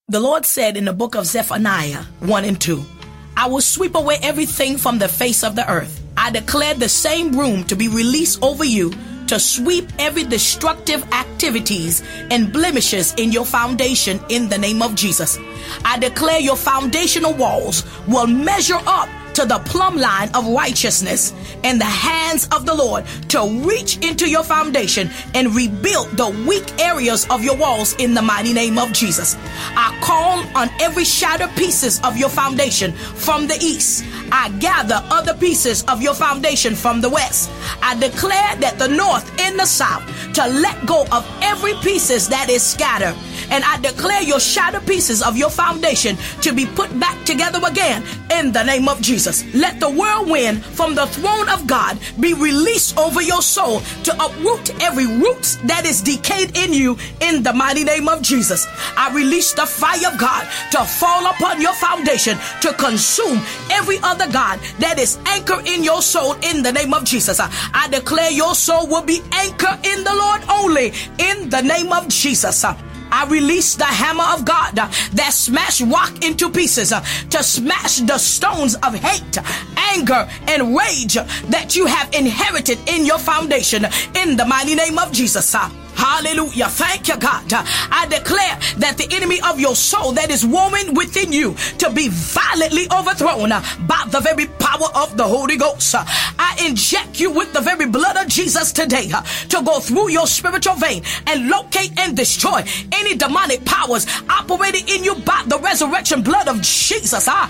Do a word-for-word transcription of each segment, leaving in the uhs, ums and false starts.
The Lord said in the book of Zephaniah one and two, I will sweep away everything from the face of the earth. I declare the same room to be released over you to sweep every destructive activities and blemishes in your foundation in the name of Jesus. I declare your foundational walls will measure up to the plumb line of righteousness in the hands of the Lord to reach into your foundation and rebuild the weak areas of your walls in the mighty name of Jesus. I call on every shattered pieces of your foundation from the east. I gather other pieces of your foundation from the west. I declare that the north and the south to let go of every pieces that is scattered. And I declare your shattered pieces of your foundation to be put back together again in the name of Jesus. Let the whirlwind from the throne of God be released over your soul to uproot every root that is decayed in you in the mighty name of Jesus. I release the fire of God to fall upon your foundation to consume every other God that is anchored in your soul in the name of Jesus. I declare your soul will be anchored in the Lord only in the name of Jesus. I release the hammer of God uh, that smash rock into pieces uh, to smash the stones of hate, anger, and rage uh, that you have inherited in your foundation in the mighty name of Jesus. Uh. Hallelujah. Thank you, God. I declare that the enemy of your soul that is warring within you to be violently overthrown by the very power of the Holy Ghost. I inject you with the very blood of Jesus today to go through your spiritual vein and locate and destroy any demonic powers operating in you by the resurrection blood of Jesus. I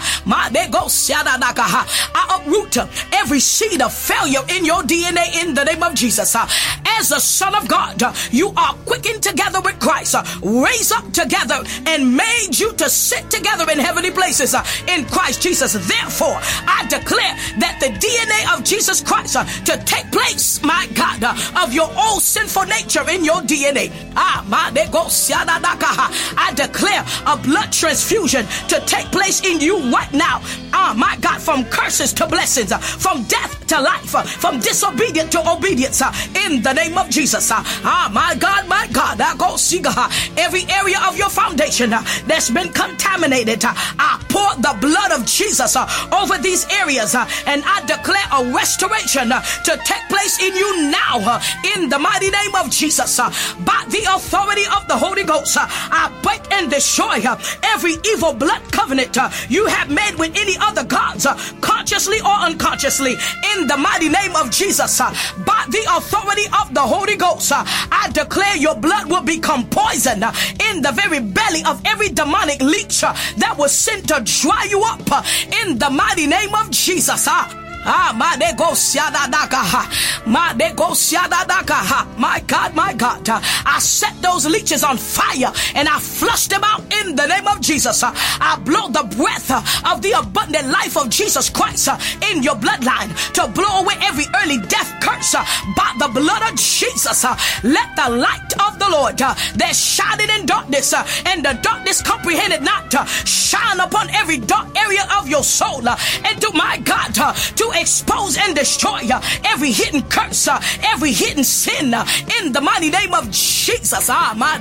uproot every seed of failure in your D N A in the name of Jesus. As a son of God, you are quickened together with Christ, uh, raised up together, and made you to sit together in heavenly places uh, in Christ Jesus. Therefore, I declare that the D N A of Jesus Christ uh, to take place, my God, uh, of your old sinful nature in your D N A. Ah, my I declare a blood transfusion to take place in you right now. Ah, my God, from curses to blessings, uh, from death to life, uh, from disobedience to obedience, uh, in the name of Jesus. Uh, ah, my God, my God, I go see uh, every area of your foundation uh, that's been contaminated. Uh, I pour the blood of Jesus uh, over these areas, uh, and I declare a restoration uh, to take place in you now, uh, in the mighty name of Jesus. Uh, by the authority of the Holy Ghost, uh, I break and destroy uh, every evil blood covenant uh, you have made with any other gods, uh, consciously or unconsciously, in the mighty name of Jesus. Uh, by the authority of the Holy Ghost, uh, I declare your blood will become poison uh, in the very belly of every demonic leech uh, that was sent to dry you up uh, in the mighty name of Jesus. Uh. Ah, my de go siadadaka, my de go siadadaka, my God, my God, uh, I set those leeches on fire and I flush them out in the name of Jesus. Uh, I blow the breath uh, of the abundant life of Jesus Christ uh, in your bloodline to blow away every early death curse uh, by the blood of Jesus. Uh, let the light of the Lord uh, that shined in darkness uh, and the darkness comprehended not uh, shine upon every dark area of your soul uh, and to my God uh, to expose and destroy uh, every hidden curse, uh, every hidden sin uh, in the mighty name of Jesus. Ah, my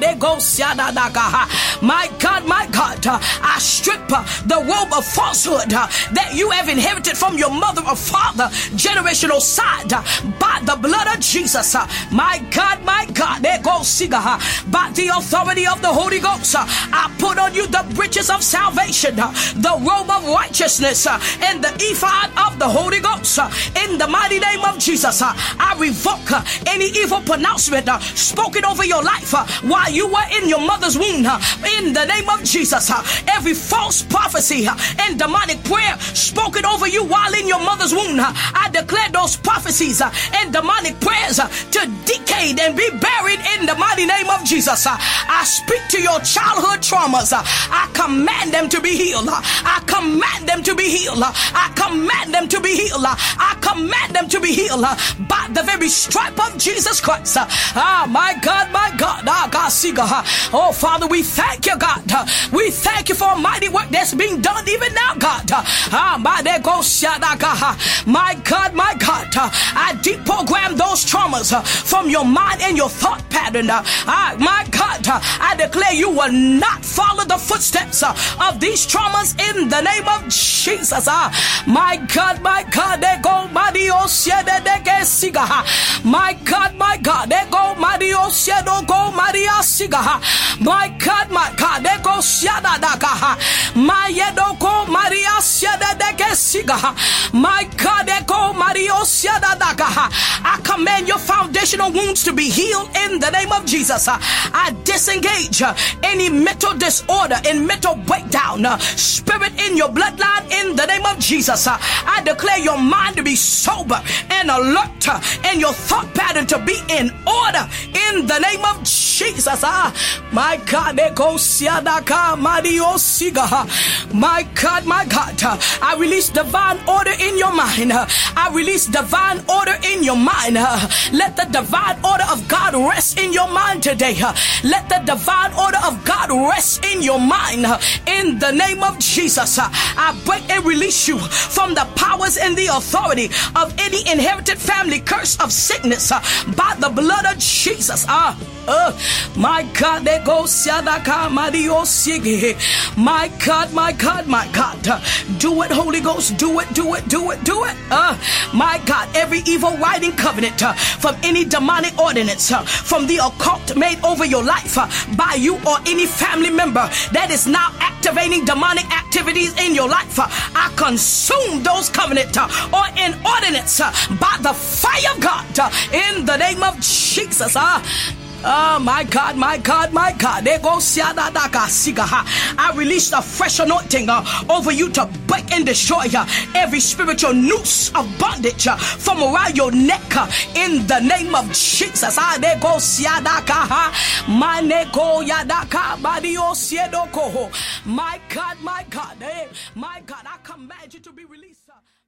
my God, my God, uh, I strip uh, the robe of falsehood uh, that you have inherited from your mother or father, generational side, uh, by the blood of Jesus. Uh, my God, my God, there goes uh, by the authority of the Holy Ghost, uh, I put on you the breeches of salvation, uh, the robe of righteousness, uh, and the ephod of the Holy Ghost. Uh, in the mighty name of Jesus, uh, I revoke uh, any evil pronouncement uh, spoken over your life uh, while you were in your mother's womb. Uh, in the name of Jesus, uh, every false prophecy uh, and demonic prayer spoken over you while in your mother's womb, uh, I declare those prophecies uh, and demonic prayers uh, to decay and be buried in the mighty name of Jesus. Uh, I speak to your childhood traumas. Uh, I command them to be healed. Uh, I command them to be healed. Uh, I command them to be healed. I command them to be healed uh, by the very stripe of Jesus Christ. Uh, ah, my God, my God. Ah, God, see God. Oh, Father, we thank you, God. Uh, we thank thank you for a mighty work that's being done even now, God. Ah, my there goes Shadaka. My God, my God, I deprogram those traumas from your mind and your thought pattern. Ah, my God, I declare you will not follow the footsteps of these traumas in the name of Jesus. Ah, my God, my God, they go Mario Siga. My God, my God, they go Mario Shadow go Maria Siga. My God, my God, they go Shadaka. My Yedoko Maria Shadaka Siga. My God, they go Mario Shadaka. I command your foundational wounds to be healed in the name of Jesus. I disengage any mental disorder and mental breakdown spirit in your bloodline in the name of Jesus. I declare your mind to be sober and alert and your thought pattern to be in order in the name of Jesus. My God, my God, my God, I release divine order in your mind. I release divine order in your mind. Let the divine order of God rest in your mind today. Let the divine order of God rest in your mind in the name of Jesus. I break and release you from the powers and the authority of any inherited family curse of sickness by the blood of Jesus. Ah, uh, my God, there goes Sadaka Mario Sigi. My God, my God, my God, do it, Holy Ghost, do it, do it, do it, do it. Uh, my God, every evil writing covenant uh, from any demonic ordinance uh, from the occult made over your life uh, by you or any family member that is now activating demonic activities in your life, uh, I consume those covenant uh, or in ordinance uh, by the fire of God uh, in the name of Jesus. Uh, Oh my God, my God, my God. There goes I release a fresh anointing uh, over you to break and destroy uh, every spiritual noose of bondage uh, from around your neck uh, in the name of Jesus. Ah, there goes my neko yadaka badio siedoko. My God, my God, eh, my God, I command you to be released. Uh,